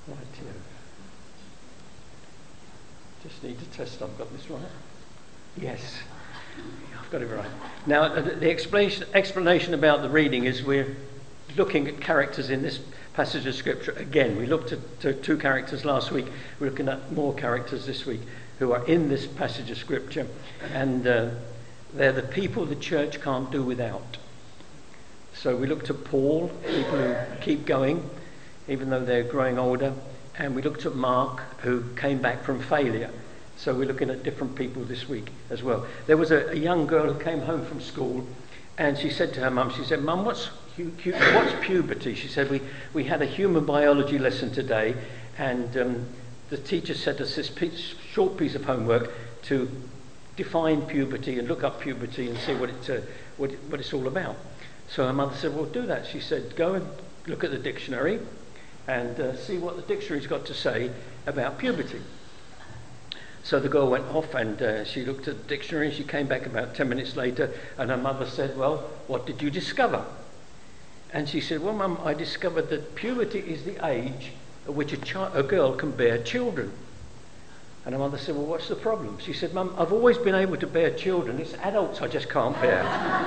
Rightio. Just need to test I've got this right. Yes, I've got it right. Now, the explanation about the reading is we're looking at characters in this passage of Scripture again. We looked at two characters last week. We're looking at more characters this week who are in this passage of Scripture, and they're the people the church can't do without. So we looked at Paul, people who keep going, even though they're growing older. And we looked at Mark, who came back from failure. So we're looking at different people this week as well. There was a young girl who came home from school, and she said to her mum, she said, "Mum, what's puberty?" She said, we had a human biology lesson today, and the teacher sent us this short piece of homework to define puberty and look up puberty and see what it's all about. So her mother said, "Well, do that." She said, "Go and look at the dictionary and see what the dictionary's got to say about puberty." So the girl went off and she looked at the dictionary, and she came back about 10 minutes later, and her mother said, "Well, what did you discover?" And she said, "Well, Mum, I discovered that puberty is the age at which a girl can bear children." And her mother said, "Well, what's the problem?" She said, "Mum, I've always been able to bear children. It's adults I just can't bear."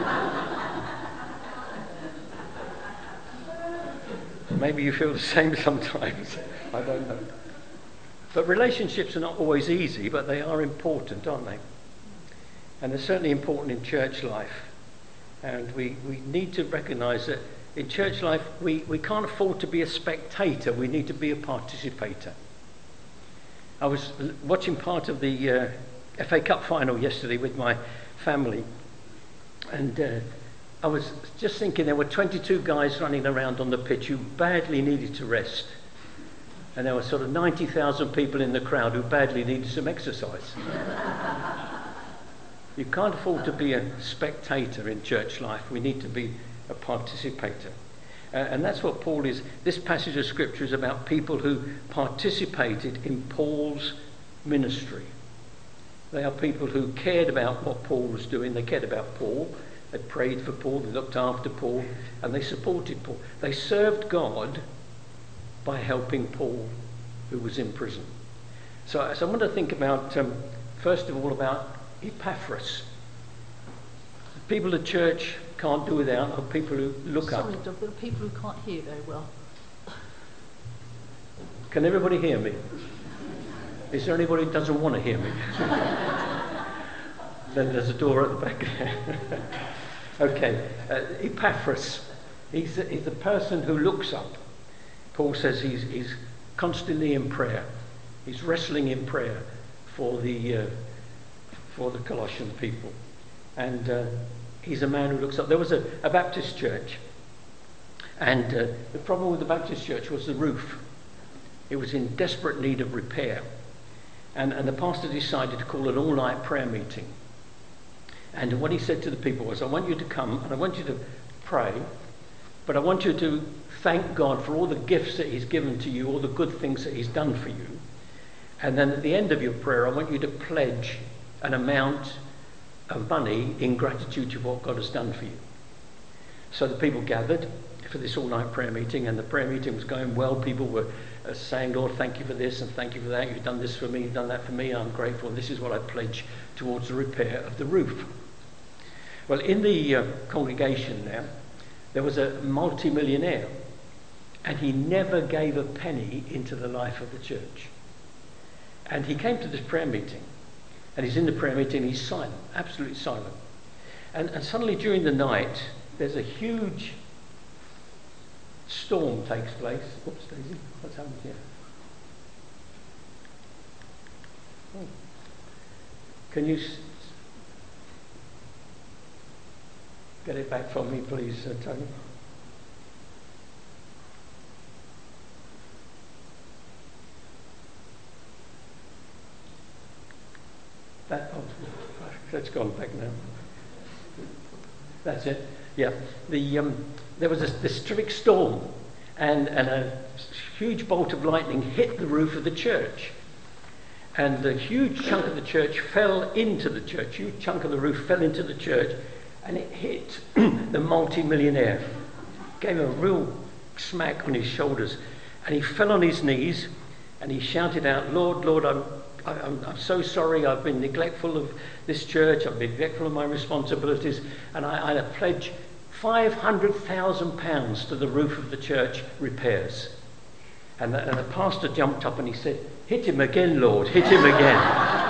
Maybe you feel the same sometimes. I don't know. But relationships are not always easy, but they are important, aren't they? And they're certainly important in church life. And we need to recognise that in church life, we can't afford to be a spectator. We need to be a participator. I was watching part of the FA Cup final yesterday with my family. And I was just thinking there were 22 guys running around on the pitch who badly needed to rest. And there were sort of 90,000 people in the crowd who badly needed some exercise. You can't afford to be a spectator in church life. We need to be a participator. And that's what Paul is. This passage of Scripture is about people who participated in Paul's ministry. They are people who cared about what Paul was doing. They cared about Paul. They prayed for Paul. They looked after Paul. And they supported Paul. They served God by helping Paul, who was in prison. So I want to think about, first of all, about Epaphras. The people the church can't do without are people who look up. Sorry, Doug, there are people who can't hear very well. Can everybody hear me? Is there anybody who doesn't want to hear me? Then there's a door at the back there. Okay, Epaphras. He's a person who looks up. Paul says he's constantly in prayer. He's wrestling in prayer for the Colossian people. And he's a man who looks up. There was a Baptist church. And the problem with the Baptist church was the roof. It was in desperate need of repair. And the pastor decided to call an all-night prayer meeting. And what he said to the people was, "I want you to come and I want you to pray, but I want you to thank God for all the gifts that he's given to you, all the good things that he's done for you. And then at the end of your prayer, I want you to pledge an amount of money in gratitude to what God has done for you." So the people gathered for this all-night prayer meeting, and the prayer meeting was going well. People were saying, "Lord, thank you for this and thank you for that. You've done this for me, you've done that for me. I'm grateful. And this is what I pledge towards the repair of the roof." Well, in the congregation there was a multi-millionaire, and he never gave a penny into the life of the church. And he came to this prayer meeting, and he's in the prayer meeting, he's silent, absolutely silent. And suddenly during the night, there's a huge storm takes place. Oops, Daisy, what's happened here? Oh. Can you get it back from me, please, Tony? That's gone back now. That's it. Yeah. There was this terrific storm, and a huge bolt of lightning hit the roof of the church. And a huge chunk of the church fell into the church. A huge chunk of the roof fell into the church, and it hit the multi-millionaire. Gave him a real smack on his shoulders. And he fell on his knees and he shouted out, Lord, Lord, I'm so sorry. I've been neglectful of this church. I've been neglectful of my responsibilities. And I pledge £500,000 to the roof of the church repairs. And the pastor jumped up and he said, hit him again, Lord, hit him again.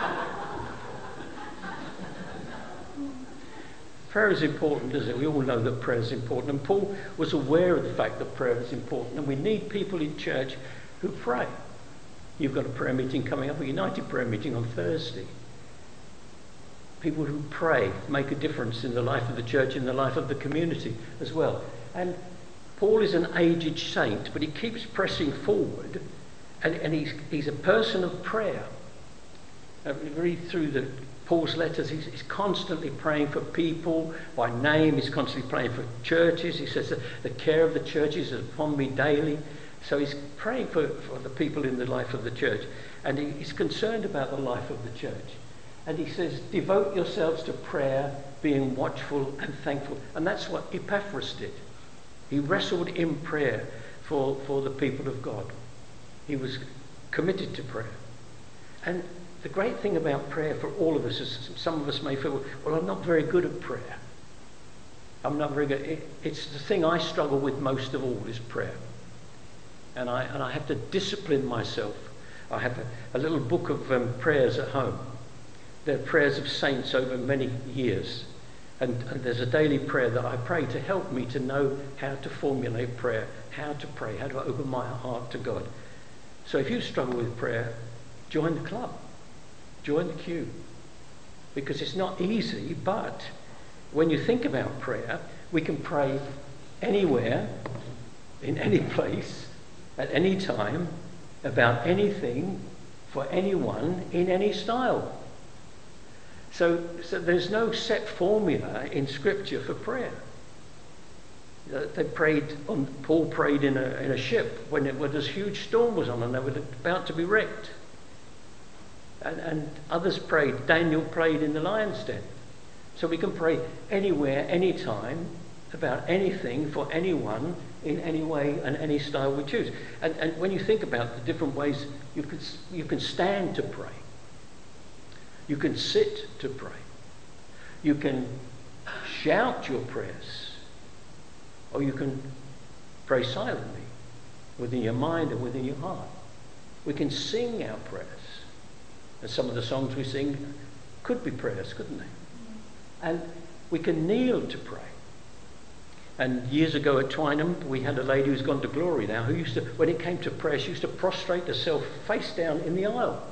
Prayer is important, isn't it? We all know that prayer is important. And Paul was aware of the fact that prayer is important. And we need people in church who pray. You've got a prayer meeting coming up, a United prayer meeting on Thursday. People who pray make a difference in the life of the church, in the life of the community as well. And Paul is an aged saint, but he keeps pressing forward. And he's a person of prayer. Read through Paul's letters, he's constantly praying for people by name. He's constantly praying for churches. He says that the care of the churches is upon me daily. So he's praying for the people in the life of the church. And he's concerned about the life of the church. And he says, devote yourselves to prayer, being watchful and thankful. And that's what Epaphras did. He wrestled in prayer for the people of God. He was committed to prayer. And the great thing about prayer for all of us is some of us may feel, well, I'm not very good at prayer. I'm not very good. It's the thing I struggle with most of all is prayer. And I have to discipline myself. I have a little book of prayers at home. They're prayers of saints over many years. And there's a daily prayer that I pray to help me to know how to formulate prayer, how to pray, how to open my heart to God. So if you struggle with prayer, join the club. Join the queue. Because it's not easy, but when you think about prayer, we can pray anywhere, in any place, at any time, about anything, for anyone, in any style. So there's no set formula in Scripture for prayer. Paul prayed in a ship when this huge storm was on and they were about to be wrecked. And others prayed. Daniel prayed in the lion's den. So we can pray anywhere, anytime, about anything, for anyone, in any way and any style we choose. And when you think about the different ways, you can stand to pray. You can sit to pray. You can shout your prayers. Or you can pray silently, within your mind and within your heart. We can sing our prayers. And some of the songs we sing could be prayers, couldn't they? And we can kneel to pray. And years ago at Twynham, we had a lady who's gone to glory now, who used to, when it came to prayer, she used to prostrate herself face down in the aisle.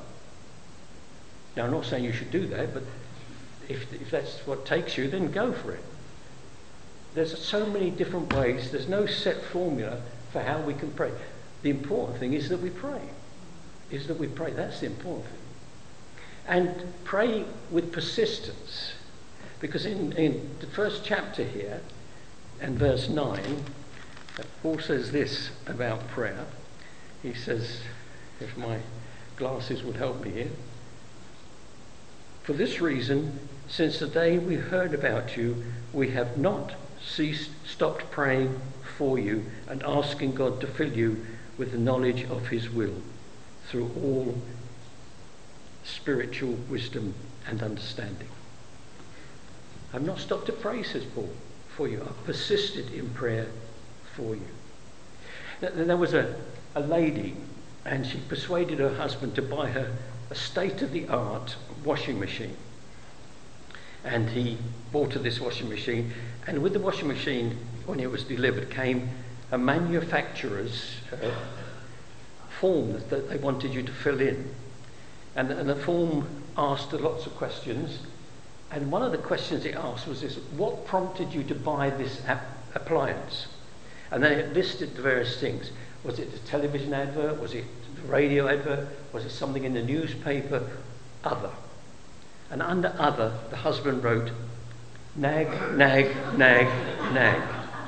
Now, I'm not saying you should do that, but if that's what takes you, then go for it. There's so many different ways. There's no set formula for how we can pray. The important thing is that we pray. That's the important thing. And pray with persistence. Because in the first chapter here, and verse 9, Paul says this about prayer. He says, if my glasses would help me here. For this reason, since the day we heard about you, we have not stopped praying for you and asking God to fill you with the knowledge of his will through all spiritual wisdom and understanding. I've not stopped to pray, says Paul, for you. I've persisted in prayer for you. There was a lady, and she persuaded her husband to buy her a state-of-the-art washing machine. And he bought her this washing machine, and with the washing machine, when it was delivered, came a manufacturer's form that they wanted you to fill in. And the form asked lots of questions, and one of the questions it asked was this: what prompted you to buy this appliance? And then it listed the various things. Was it the television advert? Was it the radio advert? Was it something in the newspaper? Other. And under other, the husband wrote, nag, nag, nag, nag.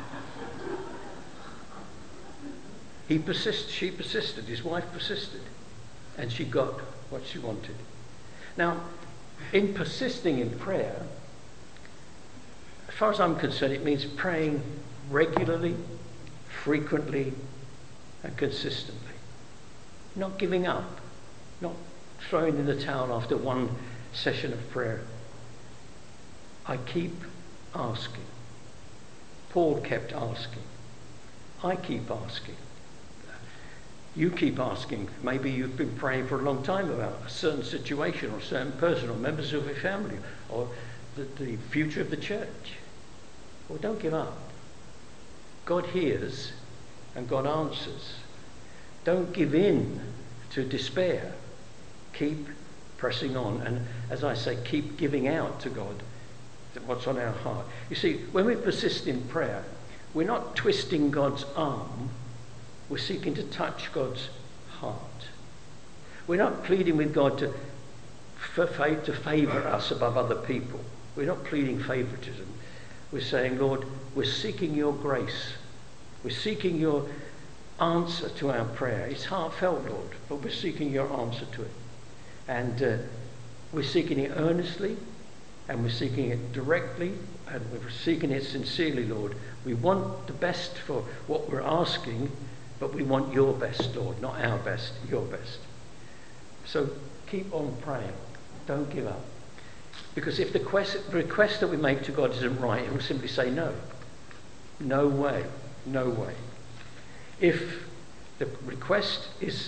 She persisted, his wife persisted, and she got what she wanted. Now, in persisting in prayer, as far as I'm concerned, it means praying regularly, frequently, and consistently. Not giving up, not throwing in the towel after one session of prayer. I keep asking. Paul kept asking. I keep asking. You keep asking. Maybe you've been praying for a long time about a certain situation or a certain person or members of your family or the future of the church. Well, don't give up. God hears and God answers. Don't give in to despair. Keep pressing on. And as I say, keep giving out to God what's on our heart. You see, when we persist in prayer, we're not twisting God's arm. We're seeking to touch God's heart. We're not pleading with God to favour us above other people. We're not pleading favouritism. We're saying, Lord, we're seeking your grace. We're seeking your answer to our prayer. It's heartfelt, Lord, but we're seeking your answer to it. And we're seeking it earnestly, and we're seeking it directly, and we're seeking it sincerely, Lord. We want the best for what we're asking, but we want your best, Lord, not our best, your best. So keep on praying. Don't give up. Because if the request that we make to God isn't right, He will simply say no. No way. No way. If the request is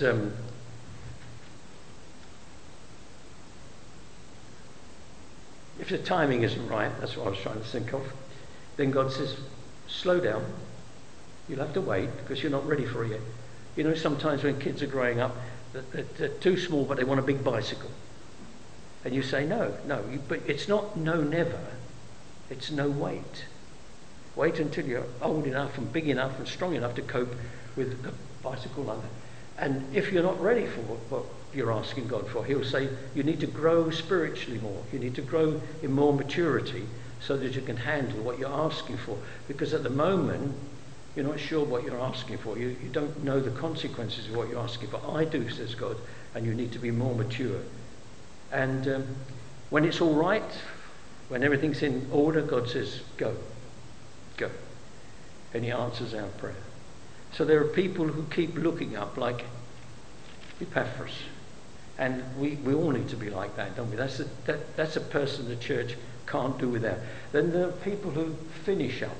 if the timing isn't right, that's what I was trying to think of, then God says, slow down. You'll have to wait because you're not ready for it yet. You know, sometimes when kids are growing up, they're too small, but they want a big bicycle. And you say, no, but it's not no never. It's no wait. Wait until you're old enough and big enough and strong enough to cope with a bicycle like that. And if you're not ready for what you're asking God for, He'll say, you need to grow spiritually more. You need to grow in more maturity so that you can handle what you're asking for. Because at the moment, you're not sure what you're asking for. You don't know the consequences of what you're asking for. I do, says God, and you need to be more mature. And when it's all right, when everything's in order, God says, go. Go. And He answers our prayer. So there are people who keep looking up like Epaphras. And we all need to be like that, don't we? That's a person the church can't do without. Then there are people who finish up.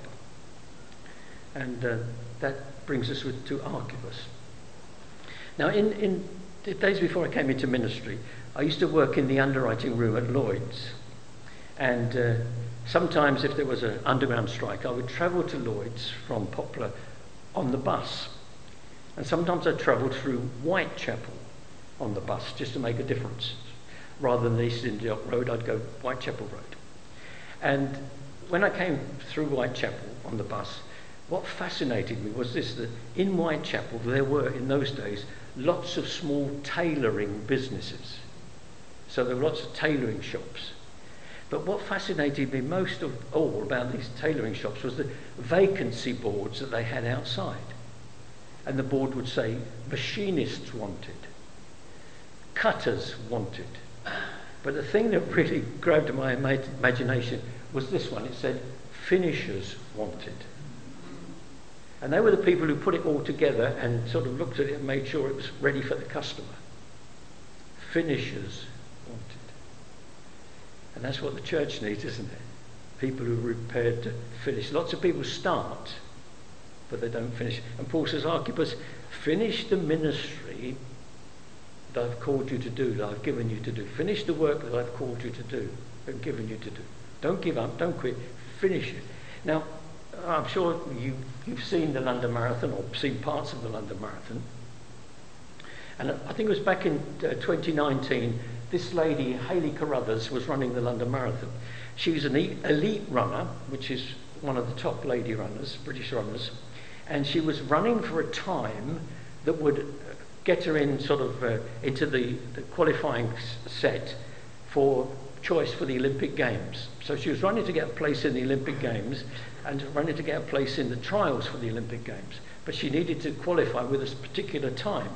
And that brings us to Archippus. Now, in the days before I came into ministry, I used to work in the underwriting room at Lloyd's. And sometimes if there was an underground strike, I would travel to Lloyd's from Poplar on the bus. And sometimes I travelled through Whitechapel on the bus just to make a difference. Rather than the East India Road, I'd go Whitechapel Road. And when I came through Whitechapel on the bus, what fascinated me was this, that in Whitechapel there were, in those days, lots of small tailoring businesses. So there were lots of tailoring shops. But what fascinated me most of all about these tailoring shops was the vacancy boards that they had outside. And the board would say, machinists wanted, cutters wanted. But the thing that really grabbed my imagination was this one. It said, finishers wanted. And they were the people who put it all together and sort of looked at it and made sure it was ready for the customer. Finishers wanted. And that's what the church needs, isn't it? People who are prepared to finish. Lots of people start, but they don't finish. And Paul says, Archippus, finish the ministry that I've called you to do, that I've given you to do. Finish the work that I've called you to do and given you to do. Don't give up, don't quit, finish it. Now, I'm sure you've seen the London Marathon or seen parts of the London Marathon. And I think it was back in 2019, this lady, Hayley Carruthers, was running the London Marathon. She was an elite runner, which is one of the top lady runners, British runners, and she was running for a time that would get her in sort of into the qualifying set for choice for the Olympic Games. So she was running to get a place in the Olympic Games and running to get a place in the trials for the Olympic Games. But she needed to qualify with a particular time.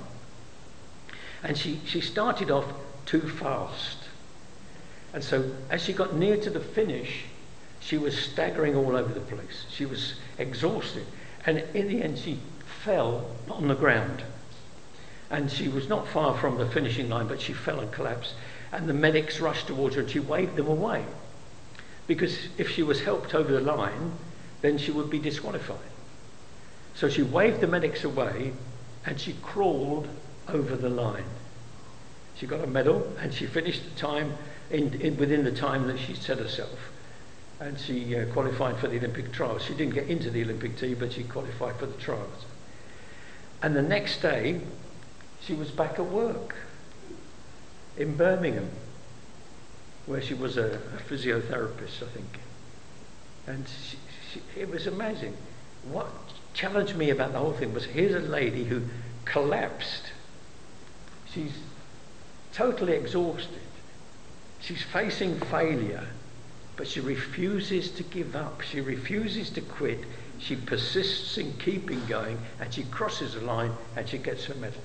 And she started off too fast. And so as she got near to the finish, she was staggering all over the place. She was exhausted. And in the end, she fell on the ground. And she was not far from the finishing line, but she fell and collapsed. And the medics rushed towards her and she waved them away. Because if she was helped over the line, then she would be disqualified. So she waved the medics away and she crawled over the line. She got a medal and she finished the time within the time that she set herself. And she qualified for the Olympic trials. She didn't get into the Olympic team, but she qualified for the trials. And the next day, she was back at work in Birmingham, where she was a physiotherapist, I think. And it was amazing. What challenged me about the whole thing was, here's a lady who collapsed. She's totally exhausted. She's facing failure, but she refuses to give up. She refuses to quit. She persists in keeping going, and she crosses the line and she gets her medal.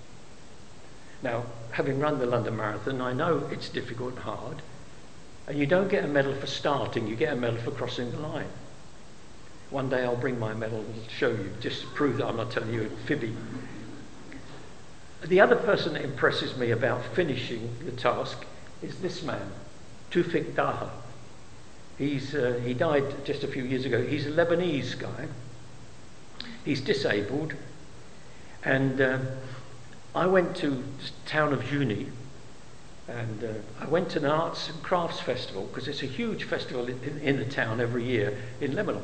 Now, having run the London Marathon, I know it's difficult and hard, and you don't get a medal for starting, you get a medal for crossing the line. One day I'll bring my medal and show you, just to prove that I'm not telling you a fibby. The other person that impresses me about finishing the task is this man, Tawfik Daha. He died just a few years ago. He's a Lebanese guy. He's disabled, and I went to the town of Juni, and I went to an arts and crafts festival, because it's a huge festival in the town every year in Lebanon.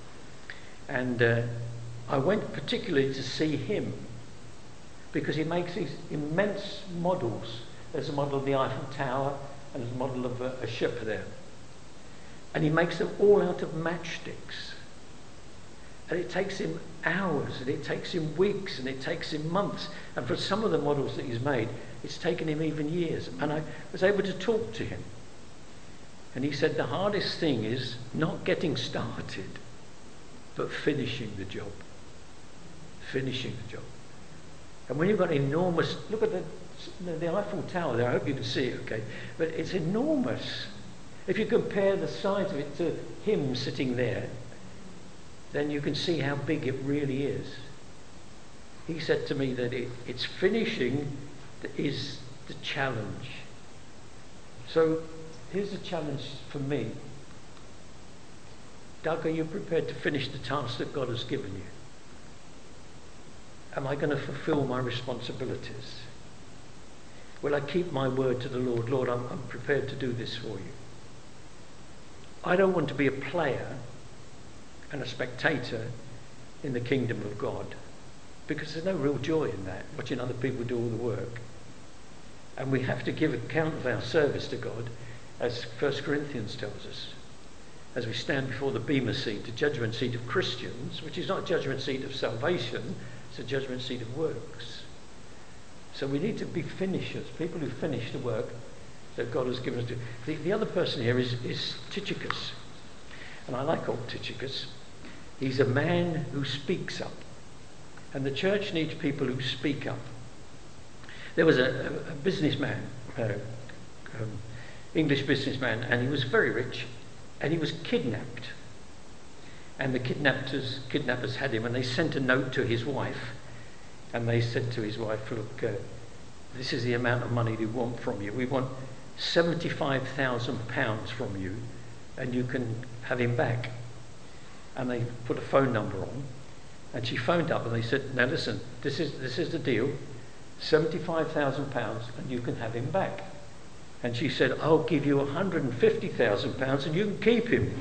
And I went particularly to see him, because he makes these immense models. There's a model of the Eiffel Tower, and there's a model of a ship there. And he makes them all out of matchsticks. And it takes him hours, and it takes him weeks, and it takes him months. And for some of the models that he's made, it's taken him even years. And I was able to talk to him. And he said the hardest thing is not getting started, but finishing the job. Finishing the job. And when you've got enormous, look at the Eiffel Tower there, I hope you can see it, okay? But it's enormous. If you compare the size of it to him sitting there, then you can see how big it really is. He said to me that it's finishing that is the challenge. So here's the challenge for me. Doug, are you prepared to finish the task that God has given you? Am I going to fulfill my responsibilities? Will I keep my word to the Lord? Lord, I'm prepared to do this for you. I don't want to be a player and a spectator in the kingdom of God, because there's no real joy in that, watching other people do all the work. And we have to give account of our service to God, as 1 Corinthians tells us, as we stand before the Bema seat, the judgment seat of Christians, which is not a judgment seat of salvation, it's a judgment seat of works. So we need to be finishers, people who finish the work that God has given us to. The other person here is Tychicus. And I like old Tychicus. He's a man who speaks up. And the church needs people who speak up. There was a businessman, English businessman, and he was very rich, and he was kidnapped. And the kidnappers had him, and they sent a note to his wife. And they said to his wife, look, this is the amount of money we want from you. We want £75,000 from you, and you can have him back. And they put a phone number on, and she phoned up, and they said, now listen, this is the deal, £75,000, and you can have him back. And she said, I'll give you £150,000, and you can keep him.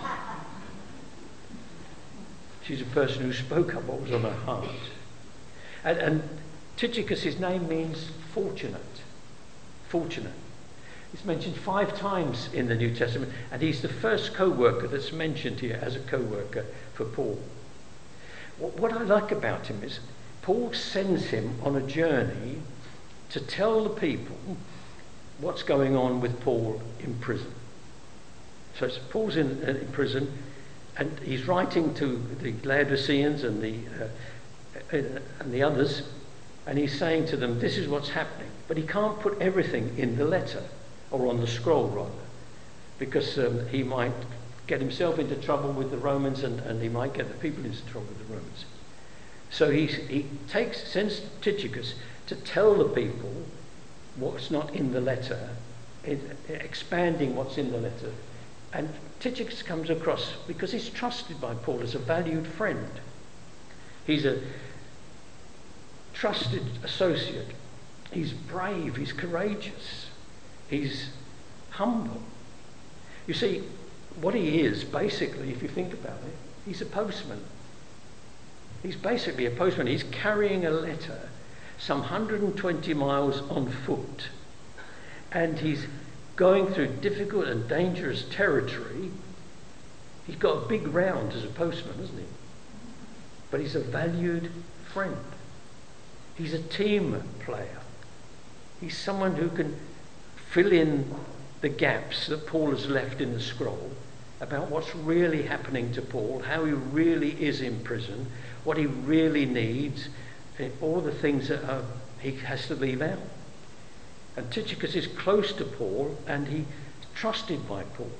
She's a person who spoke up what was on her heart. And Tychicus' name means fortunate. Fortunate. It's mentioned 5 times in the New Testament, and he's the first co-worker that's mentioned here as a co-worker for Paul. What I like about him is Paul sends him on a journey to tell the people what's going on with Paul in prison. So Paul's in prison, and he's writing to the Laodiceans and the others, and he's saying to them, this is what's happening. But he can't put everything in the letter, or on the scroll rather, because he might get himself into trouble with the Romans, and he might get the people into trouble with the Romans. So he sends Tychicus to tell the people what's not in the letter, expanding what's in the letter. And Tychicus comes across, because he's trusted by Paul as a valued friend. He's a trusted associate. He's brave, he's courageous, he's humble. You see, what he is, basically, if you think about it, he's a postman. He's basically a postman. He's carrying a letter some 120 miles on foot. And he's going through difficult and dangerous territory. He's got a big round as a postman, hasn't he? But he's a valued friend. He's a team player. He's someone who can fill in the gaps that Paul has left in the scroll about what's really happening to Paul, how he really is in prison, what he really needs, all the things that he has to leave out. And Tychicus is close to Paul, and he's trusted by Paul.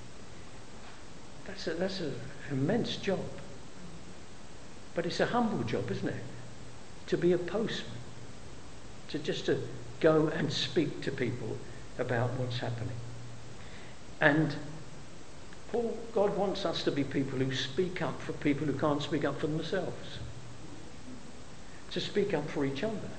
That's an immense job. But it's a humble job, isn't it? To be a postman. To go and speak to people about what's happening. And God wants us to be people who speak up for people who can't speak up for themselves. To speak up for each other.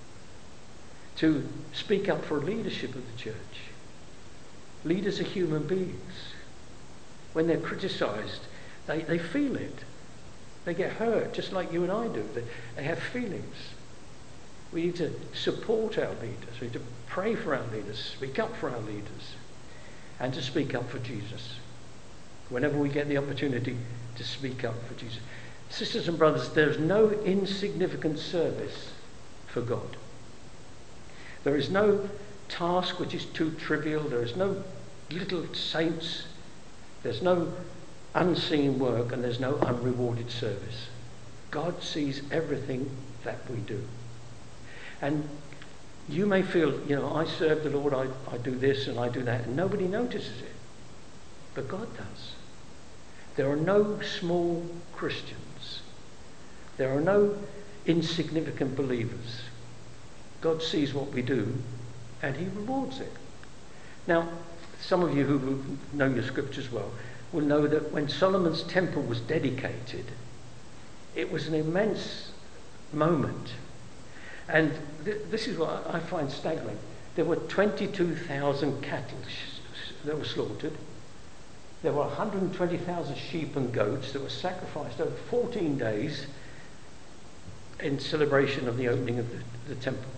To speak up for leadership of the church. Leaders are human beings. When they're criticised, they feel it. They get hurt, just like you and I do. They have feelings. We need to support our leaders. We need to pray for our leaders, speak up for our leaders, and to speak up for Jesus. Whenever we get the opportunity to speak up for Jesus. Sisters and brothers, there is no insignificant service for God. There is no task which is too trivial. There is no little saints. There's no unseen work, and there's no unrewarded service. God sees everything that we do. And you may feel, I serve the Lord, I do this and I do that, and nobody notices it. But God does. There are no small Christians. There are no insignificant believers. God sees what we do, and he rewards it. Now, some of you who know your scriptures well will know that when Solomon's temple was dedicated, it was an immense moment. And this is what I find staggering. There were 22,000 cattle that were slaughtered. There were 120,000 sheep and goats that were sacrificed over 14 days in celebration of the opening of the temple.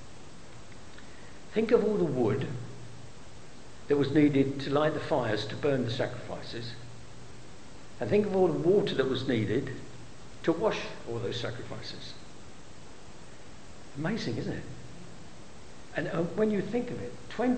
Think of all the wood that was needed to light the fires to burn the sacrifices. And think of all the water that was needed to wash all those sacrifices. Amazing, isn't it? And when you think of it,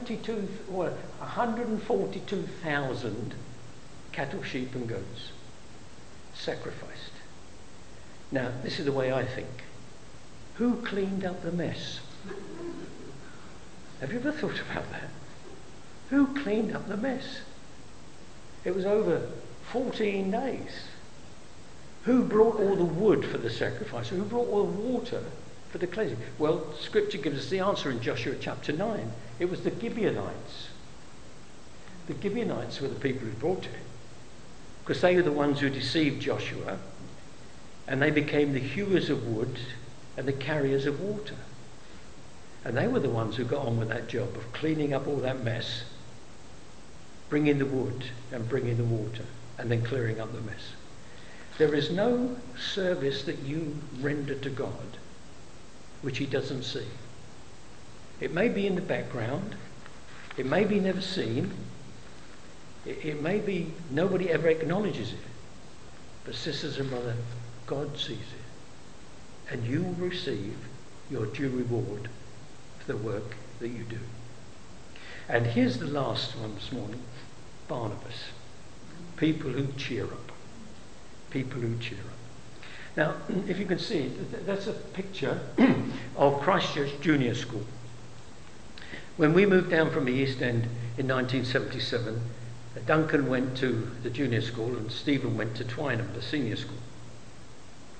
142,000 cattle, sheep and goats sacrificed. Now, this is the way I think. Who cleaned up the mess? Have you ever thought about that? Who cleaned up the mess? It was over 14 days. Who brought all the wood for the sacrifice? Who brought all the water for the cleansing? Well, Scripture gives us the answer in Joshua chapter 9. It was the Gibeonites. The Gibeonites were the people who brought it. Because they were the ones who deceived Joshua, and they became the hewers of wood and the carriers of water. And they were the ones who got on with that job of cleaning up all that mess, bringing the wood and bringing the water, and then clearing up the mess. There is no service that you render to God which he doesn't see. It may be in the background, it may be never seen, it may be nobody ever acknowledges it, but sisters and brothers, God sees it, and you will receive your due reward for the work that you do. And here's the last one this morning, Barnabas. People who cheer up. People who cheer up. Now, if you can see, that's a picture of Christchurch Junior School. When we moved down from the East End in 1977, Duncan went to the junior school and Stephen went to Twynham, the senior school.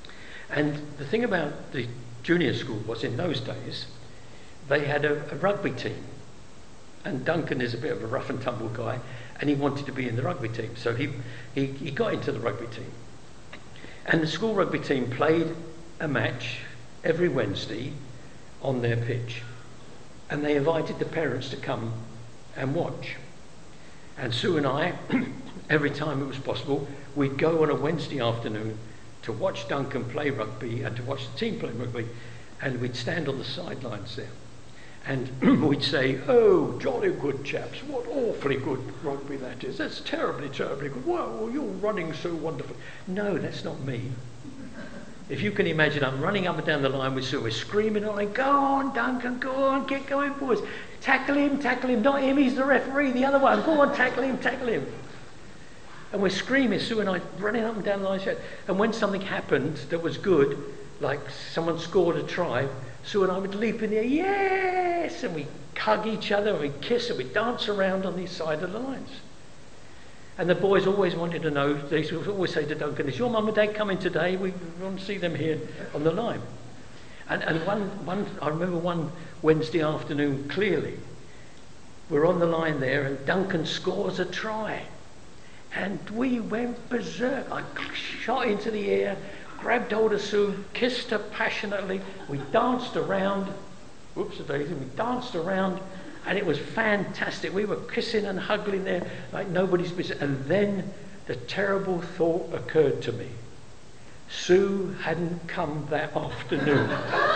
And the thing about the junior school was, in those days, they had a rugby team. And Duncan is a bit of a rough and tumble guy, and he wanted to be in the rugby team. So he got into the rugby team. And the school rugby team played a match every Wednesday on their pitch. And they invited the parents to come and watch. And Sue and I, every time it was possible, we'd go on a Wednesday afternoon to watch Duncan play rugby and to watch the team play rugby. And we'd stand on the sidelines there. And we'd say, "Oh, jolly good chaps, what awfully good rugby that is. That's terribly, terribly good. Wow, you're running so wonderfully." No, that's not me. If you can imagine, I'm running up and down the line with Sue, we're screaming on, "Go on, Duncan, go on, get going, boys. Tackle him, not him, he's the referee, the other one. Go on, tackle him, tackle him." And we're screaming, Sue and I, running up and down the line. And when something happened that was good, like someone scored a try, Sue and I would leap in the air, "Yes!" And we'd hug each other, and we'd kiss, and we'd dance around on the side of the lines. And the boys always wanted to know, they would always say to Duncan, "Is your mum and dad coming today? We want to see them here on the line." And I remember one Wednesday afternoon clearly, we're on the line there, and Duncan scores a try. And we went berserk. I shot into the air, grabbed hold of Sue, kissed her passionately. We danced around. Whoops-a-daisy. We danced around, and it was fantastic. We were kissing and hugging there like nobody's business. And then the terrible thought occurred to me. Sue hadn't come that afternoon.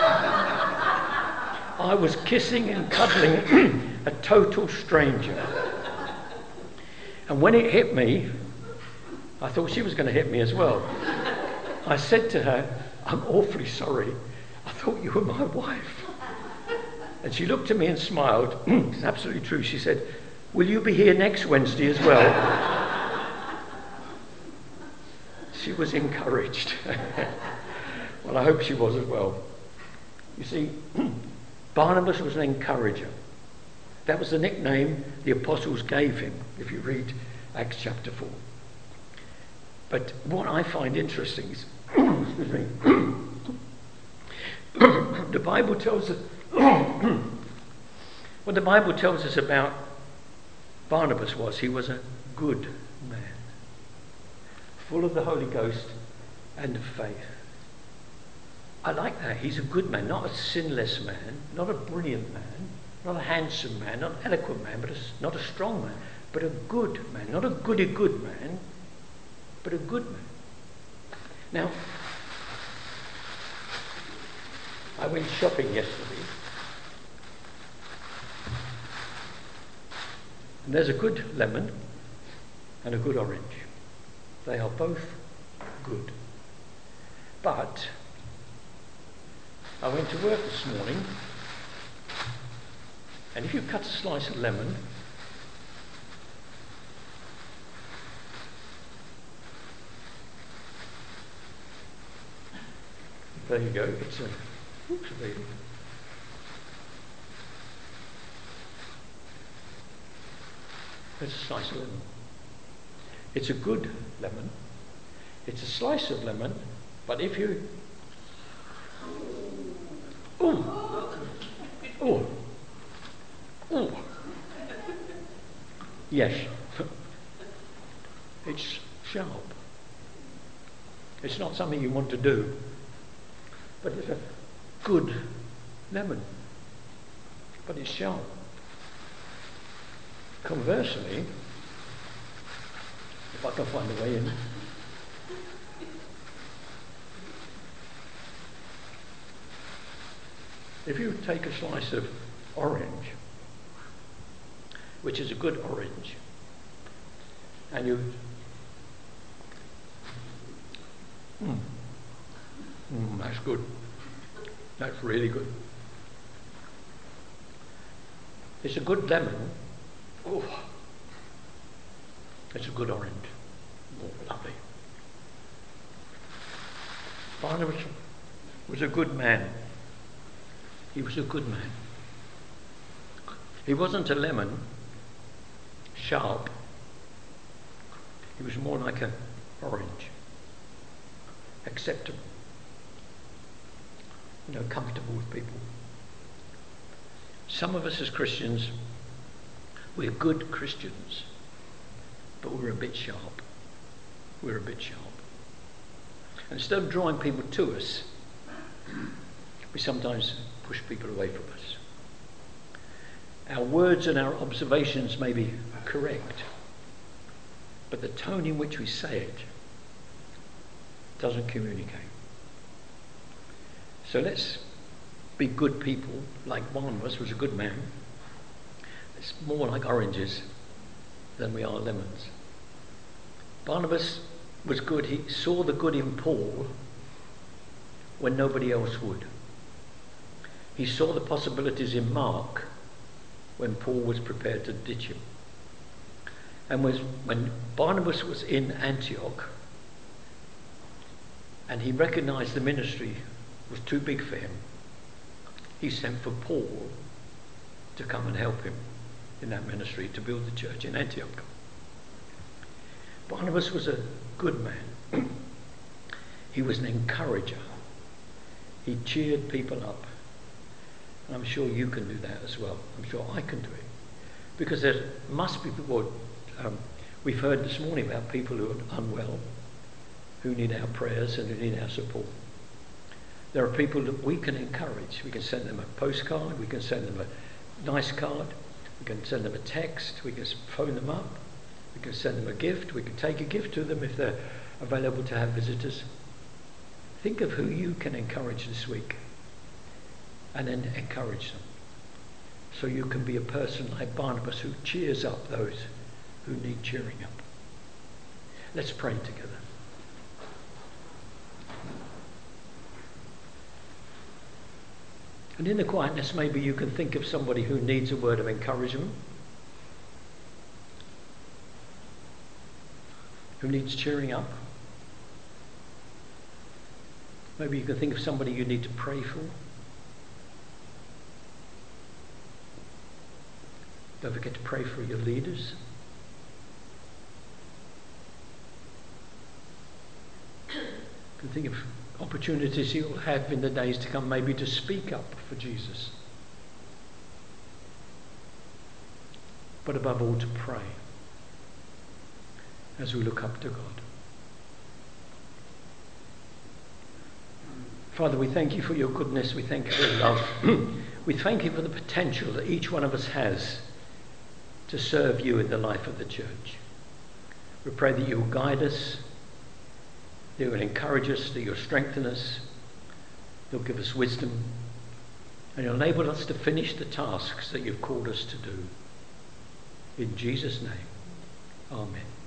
I was kissing and cuddling a total stranger. And when it hit me, I thought she was going to hit me as well. I said to her, "I'm awfully sorry. I thought you were my wife." And she looked at me and smiled. It's absolutely true. She said, "Will you be here next Wednesday as well?" She was encouraged. Well, I hope she was as well. You see, Barnabas was an encourager. That was the nickname the apostles gave him, if you read Acts chapter 4. But what I find interesting is, excuse me, the Bible tells us, what the Bible tells us about Barnabas was he was a good man, full of the Holy Ghost and of faith. I like that. He's a good man, not a sinless man, not a brilliant man, not a handsome man, not an eloquent man, but not a strong man, but a good man. Not a goody-good man, but a good man. Now, I went shopping yesterday, and there's a good lemon and a good orange. They are both good. But I went to work this morning, and if you cut a slice of lemon, there you go, it's a, oops, baby. There's a slice of lemon. It's a good lemon. It's a slice of lemon, but if you, yes, it's sharp. It's not something you want to do, but it's a good lemon, but it's sharp. Conversely, if I can find a way in, if you take a slice of orange, which is a good orange, and you that's good. That's really good. It's a good lemon. Oh, it's a good orange. Oh, lovely. Barnabas was a good man. He was a good man. He wasn't a lemon, sharp. He was more like an orange, acceptable. comfortable with people. Some of us as Christians, we're good Christians, but we're a bit sharp. We're a bit sharp. And instead of drawing people to us, we sometimes push people away from us. Our words and our observations may be correct, but the tone in which we say it doesn't communicate. So let's be good people, like Barnabas was a good man. It's more like oranges than we are lemons. Barnabas was good. He saw the good in Paul when nobody else would. He saw the possibilities in Mark when Paul was prepared to ditch him. And when Barnabas was in Antioch and he recognized the ministry was too big for him, he sent for Paul to come and help him in that ministry to build the church in Antioch. Barnabas was a good man. He was an encourager. He cheered people up. And I'm sure you can do that as well. I'm sure I can do it. Because there must be people, we've heard this morning about people who are unwell, who need our prayers and who need our support. There are people that we can encourage. We can send them a postcard, we can send them a nice card, we can send them a text, we can phone them up, we can send them a gift, we can take a gift to them if they're available to have visitors. Think of who you can encourage this week and then encourage them. So you can be a person like Barnabas who cheers up those who need cheering up. Let's pray together. And in the quietness, maybe you can think of somebody who needs a word of encouragement, who needs cheering up. Maybe you can think of somebody you need to pray for. Don't forget to pray for your leaders. You can think of opportunities you'll have in the days to come, maybe to speak up for Jesus. But above all, to pray as we look up to God. Father, we thank you for your goodness. We thank you for your love. We thank you for the potential that each one of us has to serve you in the life of the church. We pray that you will guide us, that you will encourage us, that you'll strengthen us, you'll give us wisdom, and you'll enable us to finish the tasks that you've called us to do. In Jesus' name, amen.